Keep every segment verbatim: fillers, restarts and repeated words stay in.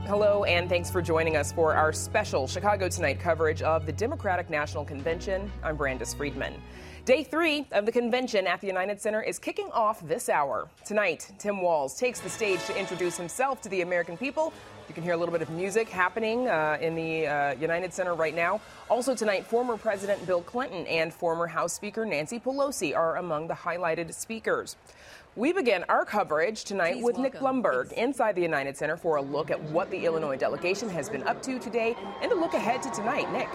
Hello, and thanks for joining us for our special Chicago Tonight coverage of the Democratic National Convention. I'm Brandis Friedman. Day three of the convention at the United Center is kicking off this hour. Tonight, Tim Walz takes the stage to introduce himself to the American people. You can hear a little bit of music happening uh, in the uh, United Center right now. Also tonight, former President Bill Clinton and former House Speaker Nancy Pelosi are among the highlighted speakers. We begin our coverage tonight Please with welcome. Nick Blumberg Thanks. inside the United Center for a look at what the Illinois delegation has been up to today and a look ahead to tonight. Nick.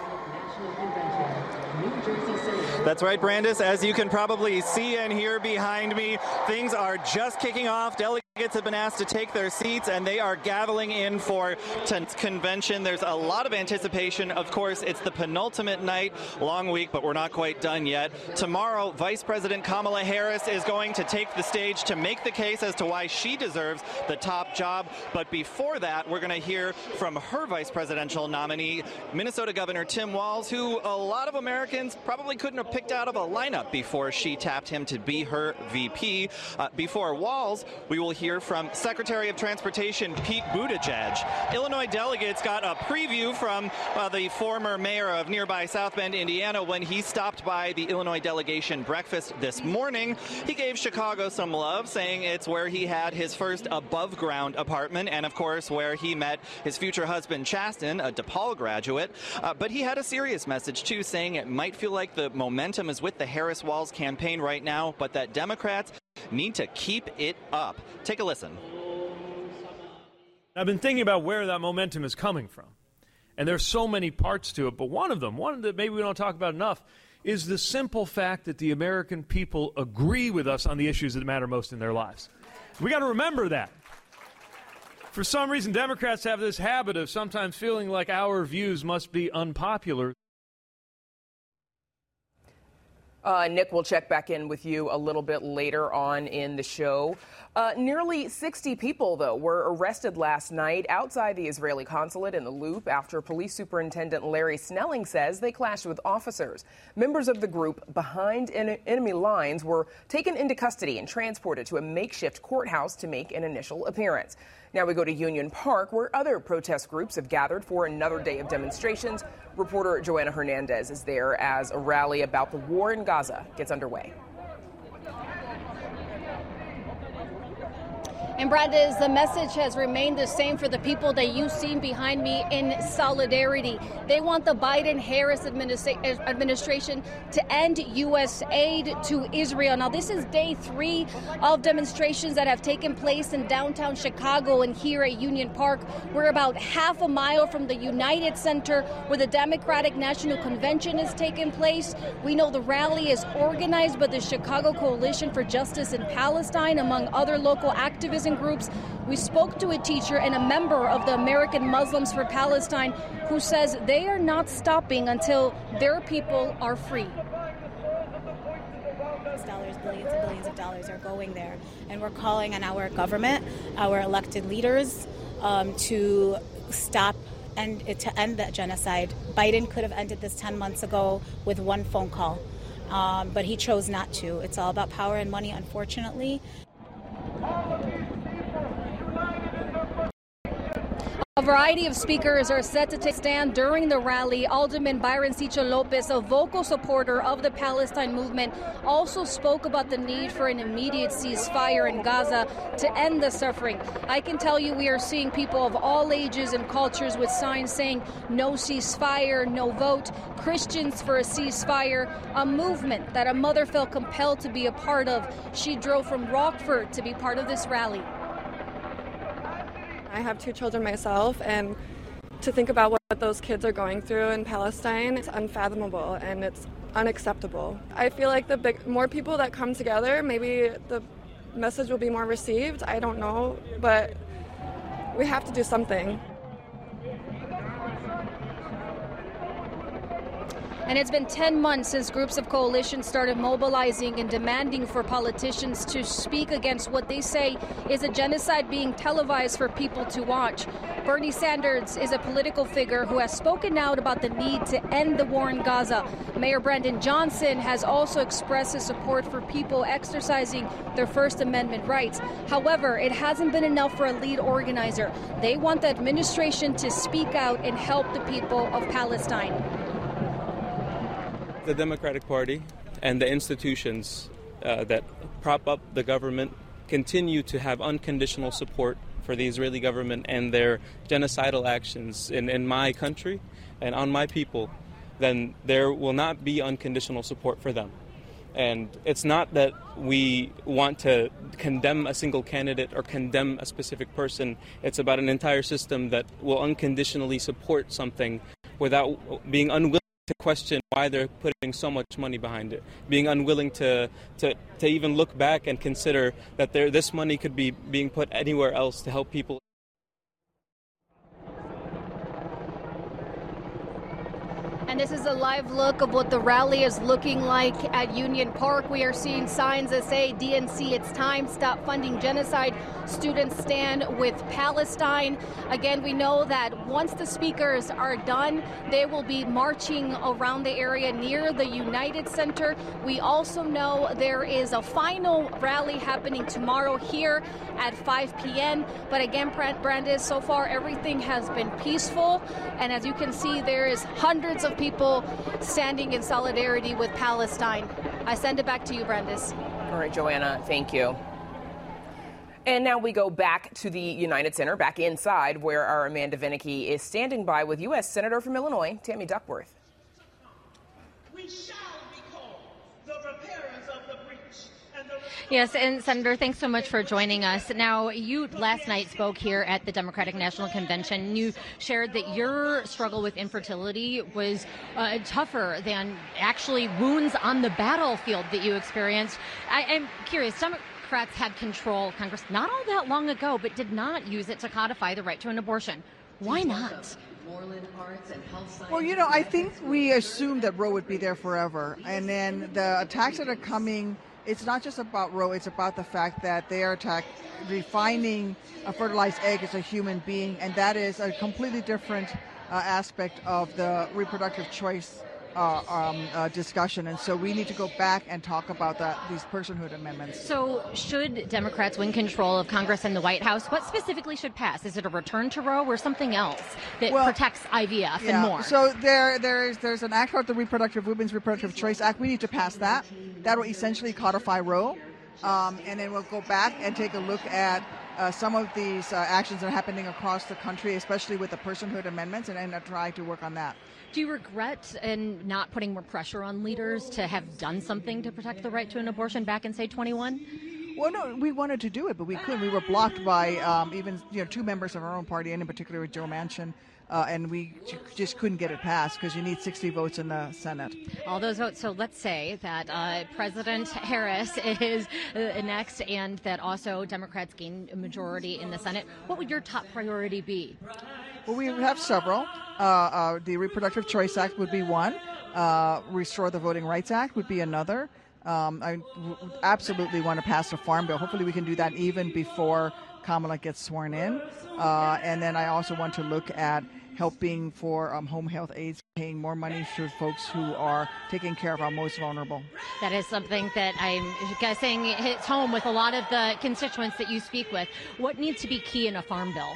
That's right, Brandis. As you can probably see and hear behind me, things are just kicking off. Delegates have been asked to take their seats, and they are gaveling in for tonight's convention. There's a lot of anticipation. Of course, it's the penultimate night, long week, but we're not quite done yet. Tomorrow, Vice President Kamala Harris is going to take the stage to make the case as to why she deserves the top job. But before that, we're going to hear from her vice presidential nominee, Minnesota Governor Tim Walz, who a lot of Americans probably couldn't have picked out of a lineup before she tapped him to be her V P. Uh, before Walz, we will hear from Secretary of Transportation Pete Buttigieg. Illinois delegates got a preview from uh, the former mayor of nearby South Bend, Indiana, when he stopped by the Illinois delegation breakfast this morning. He gave Chicago some love, saying it's where he had his first above-ground apartment and, of course, where he met his future husband, Chasten, a DePaul graduate. Uh, but he had a serious message, too, saying it might feel like the momentum is with the Harris-Walz campaign right now, but that Democrats need to keep it up. Take a listen. I've been thinking about where that momentum is coming from. And there's so many parts to it, but one of them, one that maybe we don't talk about enough, is the simple fact that the American people agree with us on the issues that matter most in their lives. We got to remember that. For some reason, Democrats have this habit of sometimes feeling like our views must be unpopular. Uh, Nick, we'll check back in with you a little bit later on in the show. Uh, nearly sixty people, though, were arrested last night outside the Israeli consulate in the Loop after Police Superintendent Larry Snelling says they clashed with officers. Members of the group behind en- enemy lines were taken into custody and transported to a makeshift courthouse to make an initial appearance. Now we go to Union Park, where other protest groups have gathered for another day of demonstrations. Reporter Joanna Hernandez is there as a rally about the war in Gaza gets underway. And Brandis, the message has remained the same for the people that you've seen behind me in solidarity. They want the Biden-Harris administra- administration to end U S aid to Israel. Now, this is day three of demonstrations that have taken place in downtown Chicago and here at Union Park. We're about half a mile from the United Center where the Democratic National Convention is taking place. We know the rally is organized by the Chicago Coalition for Justice in Palestine, among other local activism groups. We spoke to a teacher and a member of the American Muslims for Palestine who says they are not stopping until their people are free. Dollars, billions and billions of dollars are going there. And we're calling on our government, our elected leaders, um, to stop and to end that genocide. Biden could have ended this ten months ago with one phone call, um, but he chose not to. It's all about power and money, unfortunately. A variety of speakers are set to take stand during the rally. Alderman Byron Sicha Lopez, a vocal supporter of the Palestine movement, also spoke about the need for an immediate ceasefire in Gaza to end the suffering. I can tell you we are seeing people of all ages and cultures with signs saying no ceasefire, no vote, Christians for a ceasefire, a movement that a mother felt compelled to be a part of. She drove from Rockford to be part of this rally. I have two children myself, and to think about what those kids are going through in Palestine, it's unfathomable and it's unacceptable. I feel like the big, more people that come together, maybe the message will be more received. I don't know, but we have to do something. And it's been ten months since groups of coalitions started mobilizing and demanding for politicians to speak against what they say is a genocide being televised for people to watch. Bernie Sanders is a political figure who has spoken out about the need to end the war in Gaza. Mayor Brandon Johnson has also expressed his support for people exercising their First Amendment rights. However, it hasn't been enough for a lead organizer. They want the administration to speak out and help the people of Palestine. The Democratic Party and the institutions uh, that prop up the government continue to have unconditional support for the Israeli government and their genocidal actions in, in my country and on my people, then there will not be unconditional support for them. And it's not that we want to condemn a single candidate or condemn a specific person. It's about an entire system that will unconditionally support something without being unwilling to question why they're putting so much money behind it, being unwilling to to, to even look back and consider that there, this money could be being put anywhere else to help people. And this is a live look of what the rally is looking like at Union Park. We are seeing signs that say, D N C, it's time, stop funding genocide. Students stand with Palestine. Again, we know that once the speakers are done, they will be marching around the area near the United Center. We also know there is a final rally happening tomorrow here at five p.m. But again, Brandis, so far everything has been peaceful. And as you can see, there is hundreds of people standing in solidarity with Palestine. I send it back to you, Brandis. All right, Joanna, thank you. And now we go back to the United Center, back inside, where our Amanda Vinicky is standing by with U S Senator from Illinois, Tammy Duckworth. We shall be called the repairers of the breach. And the yes, and Senator, thanks so much for joining us. Now, you last night spoke here at the Democratic National Convention. You shared that your struggle with infertility was uh, tougher than actually wounds on the battlefield that you experienced. I am curious, Democrats had control of Congress not all that long ago, but did not use it to codify the right to an abortion. Why not? Well, you know, I think we assumed that Roe would be there forever. And then the attacks that are coming, it's not just about Roe, it's about the fact that they are attack, defining a fertilized egg as a human being, and that is a completely different uh, aspect of the reproductive choice uh, um, uh, discussion. And so we need to go back and talk about that, these personhood amendments. So should Democrats win control of Congress and the White House, what specifically should pass? Is it a return to Roe or something else that well, protects I V F yeah, and more? So there, there is, there's an act called the Reproductive Women's Reproductive Choice Act. We need to pass that. That will essentially codify Roe. Um, and then we'll go back and take a look at uh, some of these uh, actions that are happening across the country, especially with the personhood amendments, and then try to work on that. Do you regret in not putting more pressure on leaders to have done something to protect the right to an abortion back in, say, twenty-one? Well, no, we wanted to do it, but we couldn't. We were blocked by um, even you know two members of our own party, and in particular Joe Manchin. Uh, and we just couldn't get it passed because you need sixty votes in the Senate. All those votes. So let's say that uh, President Harris is uh, next and that also Democrats gain a majority in the Senate. What would your top priority be? Well, we have several. Uh, uh, the Reproductive Choice Act would be one. Uh, Restore the Voting Rights Act would be another. Um, I w- absolutely want to pass a farm bill. Hopefully we can do that even before Kamala gets sworn in. Uh, and then I also want to look at helping for um, home health aides, paying more money to folks who are taking care of our most vulnerable. That is something that I'm guessing hits home with a lot of the constituents that you speak with. What needs to be key in a farm bill?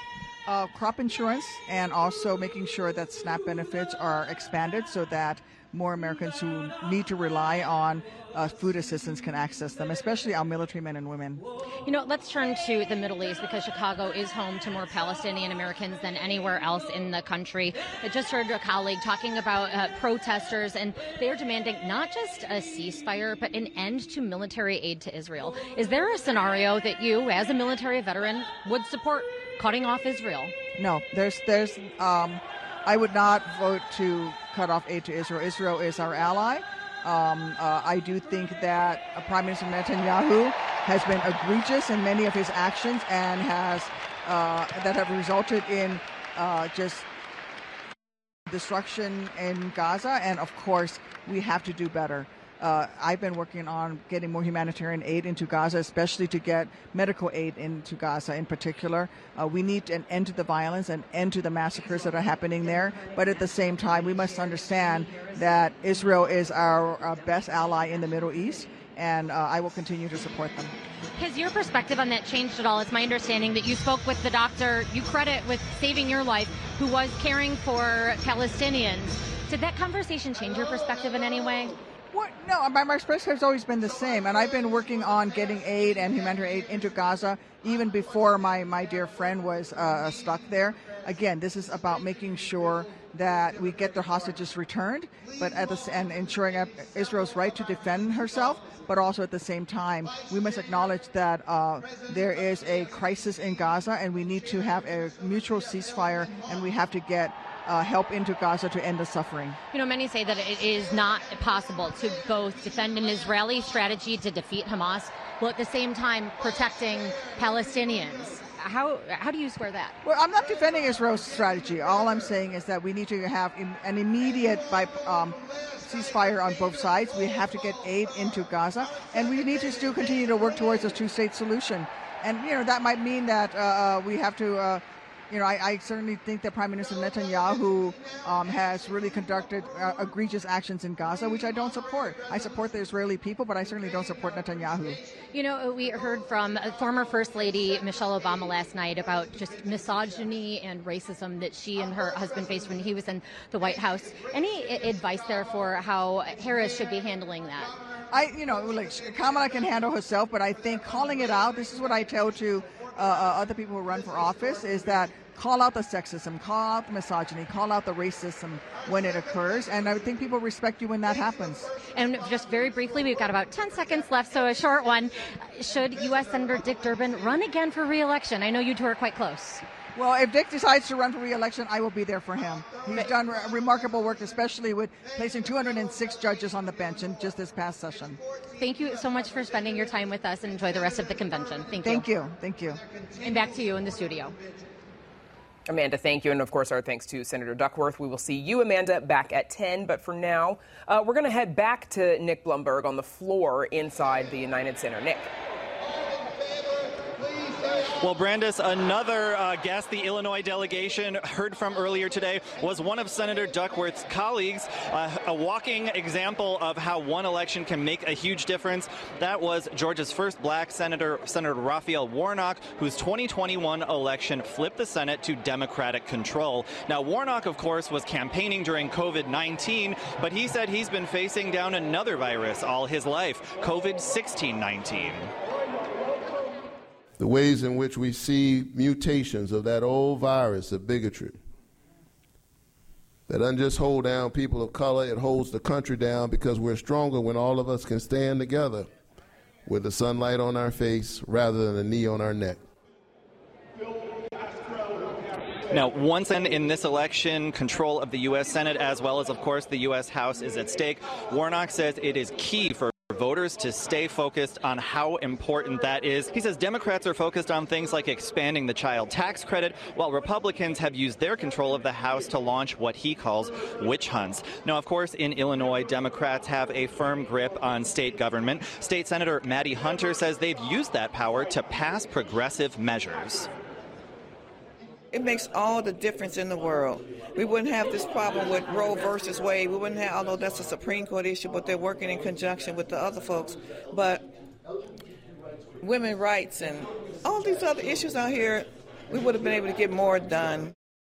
Uh, crop insurance, and also making sure that SNAP benefits are expanded so that more Americans who need to rely on uh, food assistance can access them, especially our military men and women. You know, let's turn to the Middle East because Chicago is home to more Palestinian Americans than anywhere else in the country. I just heard a colleague talking about uh, protesters, and they are demanding not just a ceasefire, but an end to military aid to Israel. Is there a scenario that you, as a military veteran, would support cutting off Israel? No, there's, there's, um, I would not vote to cut off aid to Israel. Israel is our ally. Um, uh, I do think that uh, Prime Minister Netanyahu has been egregious in many of his actions and has uh, that have resulted in uh, just destruction in Gaza, and of course, we have to do better. Uh, I've been working on getting more humanitarian aid into Gaza, especially to get medical aid into Gaza in particular. Uh, we need an end to the violence and end to the massacres that are happening there. But at the same time, we must understand that Israel is our, our best ally in the Middle East, and uh, I will continue to support them. Has your perspective on that changed at all? It's my understanding that you spoke with the doctor you credit with saving your life, who was caring for Palestinians. Did that conversation change your perspective in any way? What? No, my, my perspective has always been the same, and I've been working on getting aid and humanitarian aid into Gaza even before my, my dear friend was uh, stuck there. Again, this is about making sure that we get the hostages returned, but at the, and ensuring Israel's right to defend herself, but also at the same time, we must acknowledge that uh, there is a crisis in Gaza, and we need to have a mutual ceasefire, and we have to get Uh, help into Gaza to end the suffering. You know, many say that it is not possible to both defend an Israeli strategy to defeat Hamas while at the same time protecting Palestinians. How how do you square that? Well, I'm not defending Israel's strategy. All I'm saying is that we need to have im- an immediate by, um, ceasefire on both sides. We have to get aid into Gaza, and we need to still continue to work towards a two-state solution. And, you know, that might mean that uh, we have to uh, You know, I, I certainly think that Prime Minister Netanyahu um, has really conducted uh, egregious actions in Gaza, which I don't support. I support the Israeli people, but I certainly don't support Netanyahu. You know, we heard from former First Lady Michelle Obama last night about just misogyny and racism that she and her husband faced when he was in the White House. Any advice there for how Harris should be handling that? I, you know, like Kamala can handle herself, but I think calling it out, this is what I tell to Uh, uh, other people who run for office, is that call out the sexism, call out the misogyny, call out the racism when it occurs, and I think people respect you when that happens. And just very briefly, we've got about ten seconds left, so a short one. Should U S Senator Dick Durbin run again for re-election? I know you two are quite close. Well, if Dick decides to run for re-election, I will be there for him. He's done re- remarkable work, especially with placing two hundred six judges on the bench in just this past session. Thank you so much for spending your time with us, and enjoy the rest of the convention. Thank you. Thank you. Thank you. And back to you in the studio. Amanda, thank you. And of course, our thanks to Senator Duckworth. We will see you, Amanda, back at ten. But for now, uh, we're going to head back to Nick Blumberg on the floor inside the United Center. Nick. Well, Brandis, another uh, guest the Illinois delegation heard from earlier today was one of Senator Duckworth's colleagues, uh, a walking example of how one election can make a huge difference. That was Georgia's first black senator, Senator Raphael Warnock, whose twenty twenty-one election flipped the Senate to Democratic control. Now, Warnock, of course, was campaigning during COVID nineteen, but he said he's been facing down another virus all his life, COVID sixteen nineteen. The ways in which we see mutations of that old virus of bigotry that doesn't just hold down people of color, it holds the country down, because we're stronger when all of us can stand together with the sunlight on our face rather than a knee on our neck. Now, once in, in this election, control of the U S Senate as well as, of course, the U S House is at stake. Warnock says it is key for voters to stay focused on how important that is. He says Democrats are focused on things like expanding the child tax credit, while Republicans have used their control of the House to launch what he calls witch hunts. Now, of course, in Illinois, Democrats have a firm grip on state government. State Senator Maddie Hunter says they've used that power to pass progressive measures. It makes all the difference in the world. We wouldn't have this problem with Roe versus Wade. We wouldn't have, although that's a Supreme Court issue, but they're working in conjunction with the other folks. But women's rights and all these other issues out here, we would have been able to get more done.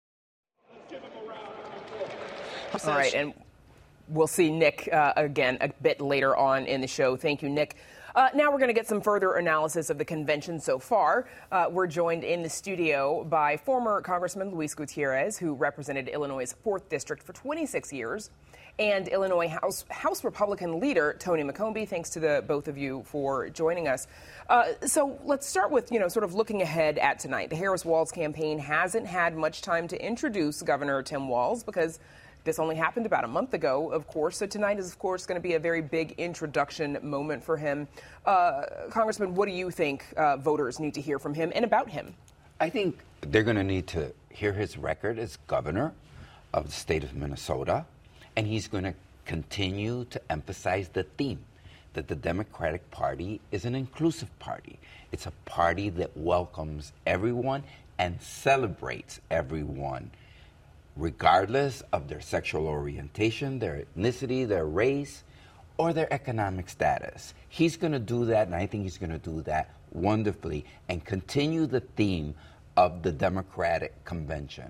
All right, and we'll see Nick uh, again a bit later on in the show. Thank you, Nick. Uh, now we're going to get some further analysis of the convention so far. Uh, we're joined in the studio by former Congressman Luis Gutierrez, who represented Illinois' fourth District for twenty-six years, and Illinois House, House Republican leader Tony McCombie. Thanks to the both of you for joining us. Uh, so let's start with, you know, sort of looking ahead at tonight. The Harris-Walz campaign hasn't had much time to introduce Governor Tim Walz because this only happened about a month ago, of course. So tonight is, of course, going to be a very big introduction moment for him. Uh, Congressman, what do you think uh, voters need to hear from him and about him? I think they're going to need to hear his record as governor. of the state of Minnesota, and he's going to continue to emphasize the theme that the Democratic Party is an inclusive party. It's a party that welcomes everyone and celebrates everyone, regardless of their sexual orientation, their ethnicity, their race, or their economic status. He's going to do that, and I think he's going to do that wonderfully and continue the theme of the Democratic Convention.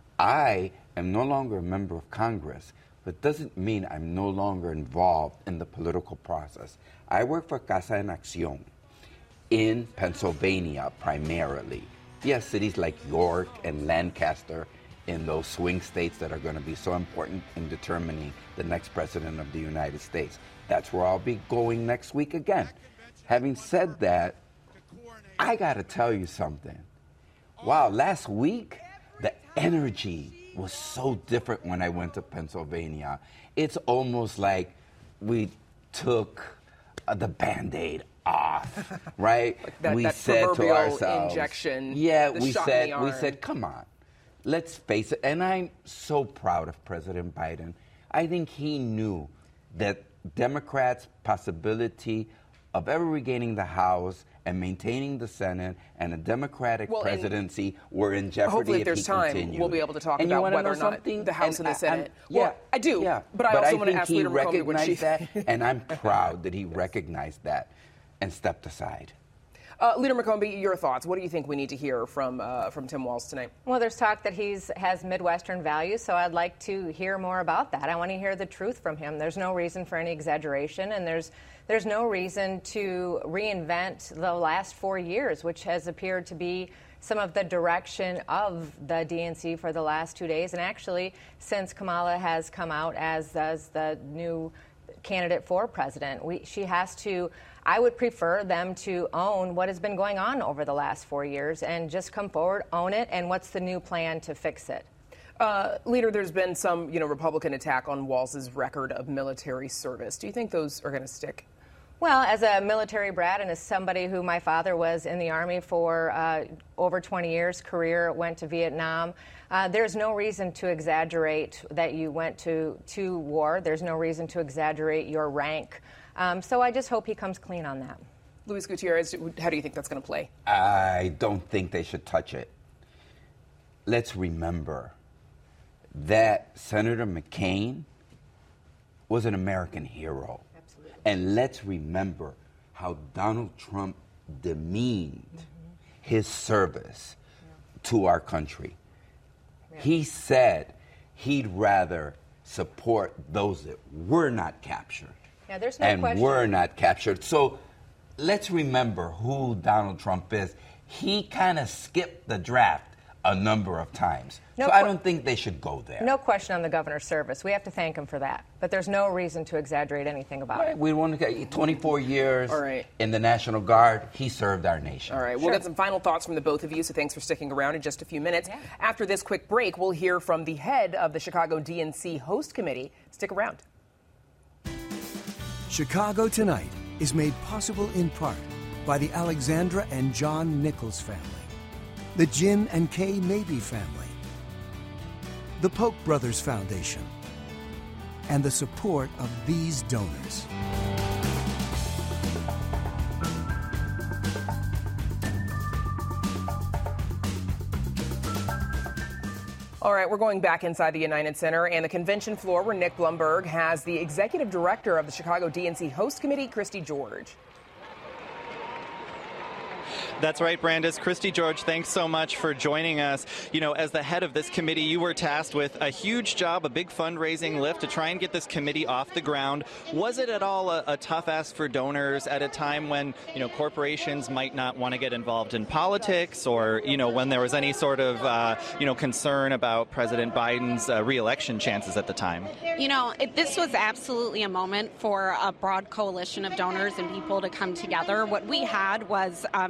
I am no longer a member of Congress, but doesn't mean I'm no longer involved in the political process. I work for Casa en Acción in Pennsylvania primarily. Yes, cities like York and Lancaster in those swing states that are going to be so important in determining the next president of the United States. That's where I'll be going next week again. Having said that, I got to tell you something. Wow, last week, the energy was so different when I went to Pennsylvania. It's almost like we took uh, the Band-Aid off, right? Like that, we that said to ourselves, injection. Yeah, the we shot said, in the arm. we said, come on, let's face it. And I'm so proud of President Biden. I think he knew that Democrats' possibility of ever regaining the House and maintaining the Senate and a Democratic well, presidency were in jeopardy. Hopefully, if, if there's he time, continued. we'll be able to talk and about whether or not something? the House and and the Senate. I, yeah, well, I do, yeah. but I but also I want to think ask he Leader McCombie what she recognized that, and I'm proud that he recognized that and stepped aside. Uh, Leader McCombie, your thoughts. What do you think we need to hear from uh, from Tim Walz tonight? Well, there's talk that he's has Midwestern values, so I'd like to hear more about that. I want to hear the truth from him. There's no reason for any exaggeration, and there's there's no reason to reinvent the last four years, which has appeared to be some of the direction of the D N C for the last two days, and actually since Kamala has come out as, as the new candidate for president. We, she has to, I would prefer them to own what has been going on over the last four years and just come forward, own it, and what's the new plan to fix it. Uh, Leader, there's been some, you know, Republican attack on Walz's record of military service. Do you think those are going to stick? Well, as a military brat and as somebody who my father was in the Army for uh, over twenty years, career, went to Vietnam, uh, there's no reason to exaggerate that you went to, to war. There's no reason to exaggerate your rank. Um, so I just hope he comes clean on that. Luis Gutierrez, how do you think that's going to play? I don't think they should touch it. Let's remember that Senator McCain was an American hero. Absolutely. And let's remember how Donald Trump demeaned mm-hmm. his service yeah. to our country. Yeah. He said he'd rather support those that were not captured. Yeah, there's no and question. were not captured. So let's remember who Donald Trump is. He kind of skipped the draft a number of times. No so qu- I don't think they should go there. No question on the governor's service. We have to thank him for that. But there's no reason to exaggerate anything about right. it. We want to get twenty-four years All right. in the National Guard. He served our nation. All right. Sure. We'll get some final thoughts from the both of you, so thanks for sticking around in just a few minutes. Yeah. After this quick break, we'll hear from the head of the Chicago D N C Host Committee. Stick around. Chicago Tonight is made possible in part by the Alexandra and John Nichols family, the Jim and Kay Mabey family, the Polk Brothers Foundation, and the support of these donors. All right, we're going back inside the United Center and the convention floor where Nick Blumberg has the executive director of the Chicago D N C Host Committee, Christy George. That's right, Brandis. Christy George, thanks so much for joining us. You know, as the head of this committee, you were tasked with a huge job, a big fundraising lift to try and get this committee off the ground. Was it at all a, a tough ask for donors at a time when, you know, corporations might not want to get involved in politics, or, you know, when there was any sort of, uh, you know, concern about President Biden's uh, re-election chances at the time? You know, it, this was absolutely a moment for a broad coalition of donors and people to come together. What we had was uh, members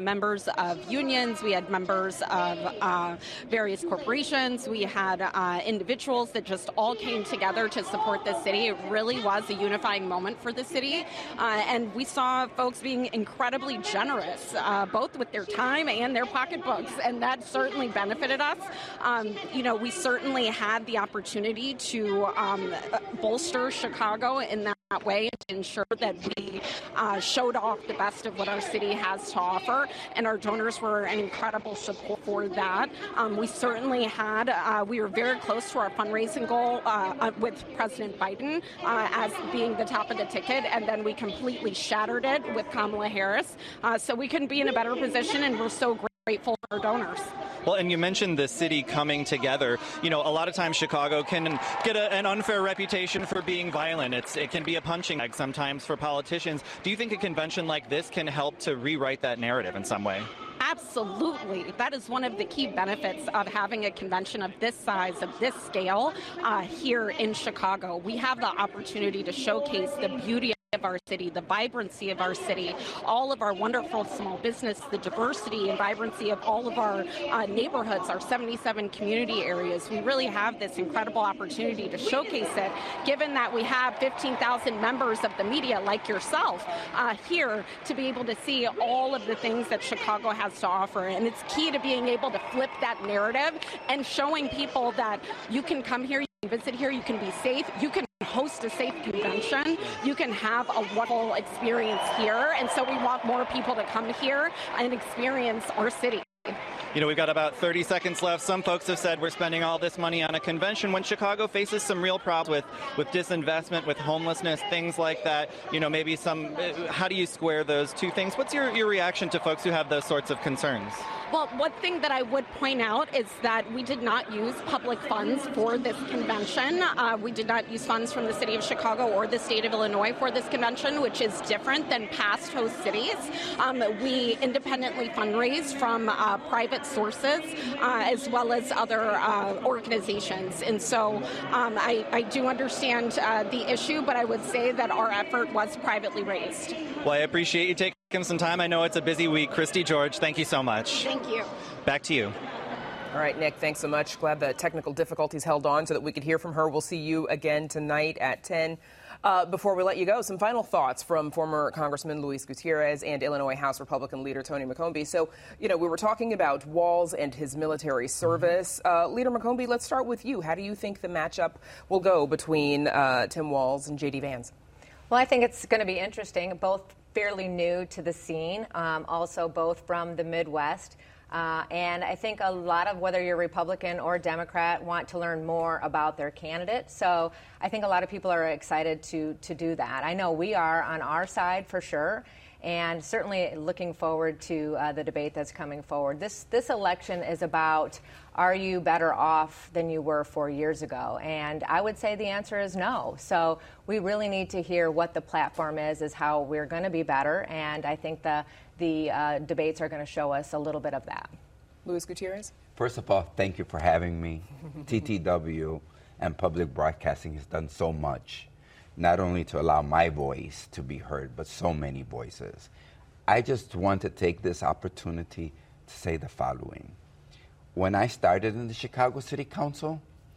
members of unions, we had members of uh, various corporations, we had uh, individuals that just all came together to support the city. It really was a unifying moment for the city, uh, and we saw folks being incredibly generous, uh, both with their time and their pocketbooks, and that certainly benefited us. Um, you know, we certainly had the opportunity to um, bolster Chicago in that way to ensure that we uh, showed off the best of what our city has to offer, and our donors were an incredible support for that. Um, we certainly had, uh, we were very close to our fundraising goal uh, uh, with President Biden uh, as being the top of the ticket, and then we completely shattered it with Kamala Harris. Uh, so we couldn't be in a better position, and we're so grateful for our donors. Well, and you mentioned the city coming together. You know, a lot of times Chicago can get a, an unfair reputation for being violent. It's, it can be a punching bag sometimes for politicians. Do you think a convention like this can help to rewrite that narrative in some way? Absolutely. That is one of the key benefits of having a convention of this size, of this scale, uh, here in Chicago. We have the opportunity to showcase the beauty of our city, the vibrancy of our city, all of our wonderful small business, the diversity and vibrancy of all of our uh, neighborhoods, our seventy-seven community areas. We really have this incredible opportunity to showcase it, given that we have fifteen thousand members of the media like yourself uh, here to be able to see all of the things that Chicago has to offer. And it's key to being able to flip that narrative and showing people that you can come here, you can visit here, you can be safe, you can host a safe convention, you can have a wonderful experience here, and so we want more people to come here and experience our city. You know, we've got about thirty seconds left. Some folks have said we're spending all this money on a convention when Chicago faces some real problems with, with disinvestment, with homelessness, things like that. You know, maybe some, how do you square those two things? What's your, your reaction to folks who have those sorts of concerns? Well, one thing that I would point out is that we did not use public funds for this convention. Uh, we did not use funds from the city of Chicago or the state of Illinois for this convention, which is different than past host cities. Um, we independently fundraise from uh, private sources uh, as well as other uh, organizations. And so um, I, I do understand uh, the issue, but I would say that our effort was privately raised. Well, I appreciate you taking some time. I know it's a busy week. Christy George, thank you so much. Thank you. Back to you. All right, Nick, thanks so much. Glad the technical difficulties held on so that we could hear from her. We'll see you again tonight at ten. Uh, before we let you go, some final thoughts from former Congressman Luis Gutierrez and Illinois House Republican leader Tony McCombie. So, you know, we were talking about Walz and his military service. Uh, Leader McCombie, let's start with you. How do you think the matchup will go between uh, Tim Walz and J D Vance? Well, I think it's going to be interesting. Both fairly new to the scene, um, also both from the Midwest. Uh, and I think a lot of, whether you're Republican or Democrat, want to learn more about their candidate. So I think a lot of people are excited to to do that. I know we are on our side for sure, and certainly looking forward to uh, the debate that's coming forward. This this election is about, are you better off than you were four years ago? And I would say the answer is no. So we really need to hear what the platform is, is how we're going to be better. And I think the the uh, debates are going to show us a little bit of that. Luis Gutierrez? First of all, thank you for having me. T T W and public broadcasting has done so much, not only to allow my voice to be heard, but so many voices. I just want to take this opportunity to say the following. When I started in the Chicago City Council,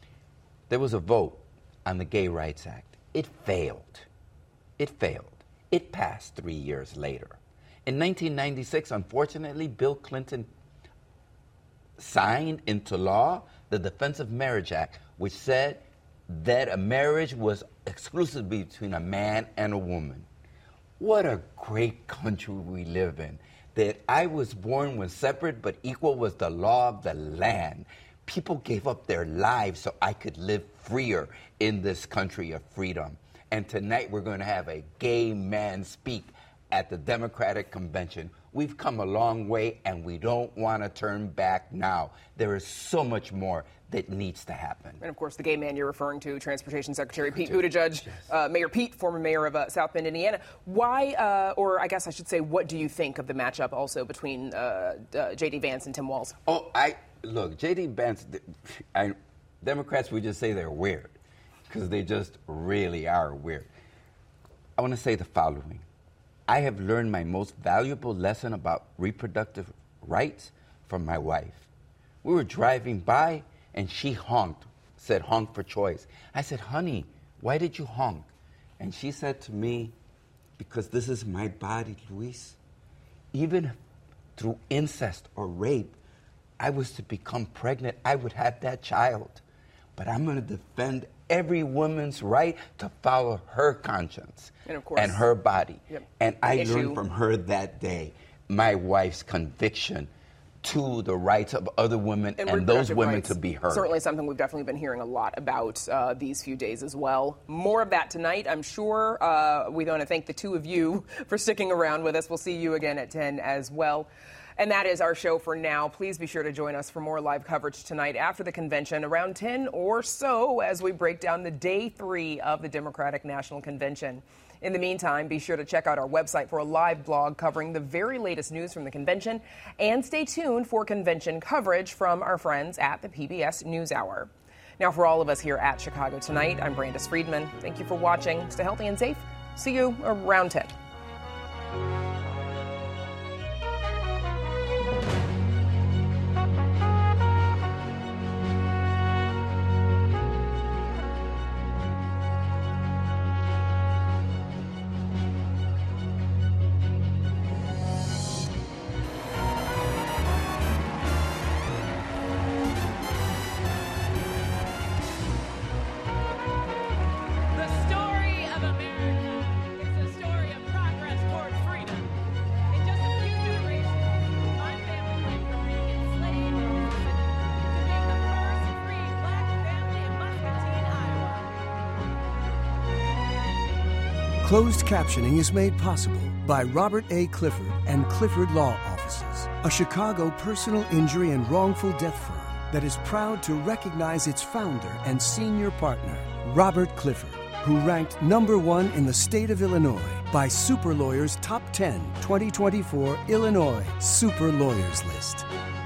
there was a vote on the Gay Rights Act. It failed. It failed. It passed three years later. In nineteen ninety-six, unfortunately, Bill Clinton signed into law the Defense of Marriage Act, which said that a marriage was exclusively between a man and a woman. What a great country we live in. That I was born when separate but equal was the law of the land. People gave up their lives so I could live freer in this country of freedom. And tonight we're going to have a gay man speak at the Democratic Convention. We've come a long way, and we don't want to turn back now. There is so much more that needs to happen. And, of course, the gay man you're referring to, Transportation Secretary Pete Buttigieg, yes. uh, Mayor Pete, former mayor of uh, South Bend, Indiana. Why, uh, or I guess I should say, what do you think of the matchup also between uh, uh, J D Vance and Tim Walz? Oh, I look, J D Vance, I, Democrats would just say they're weird, because they just really are weird. I want to say the following. I have learned my most valuable lesson about reproductive rights for my wife. We were driving by, and she honked, said honk for choice. I said, honey, why did you honk? And she said to me, because this is my body, Luis. Even through incest or rape, I was to become pregnant, I would have that child. But I'm going to defend every woman's right to follow her conscience and, of course, and her body. Yep. And I Issue. learned from her that day my wife's conviction to the rights of other women and, and those women rights. to be heard. Certainly something we've definitely been hearing a lot about uh, these few days as well. More of that tonight, I'm sure. Uh, we want to thank the two of you for sticking around with us. We'll see you again at ten as well. And that is our show for now. Please be sure to join us for more live coverage tonight after the convention around ten or so as we break down the day three of the Democratic National Convention. In the meantime, be sure to check out our website for a live blog covering the very latest news from the convention, and stay tuned for convention coverage from our friends at the P B S NewsHour. Now, for all of us here at Chicago Tonight, I'm Brandis Friedman. Thank you for watching. Stay healthy and safe. See you around ten. Closed captioning is made possible by Robert A. Clifford and Clifford Law Offices, a Chicago personal injury and wrongful death firm that is proud to recognize its founder and senior partner, Robert Clifford, who ranked number one in the state of Illinois by Super Lawyers Top ten twenty twenty-four Illinois Super Lawyers List.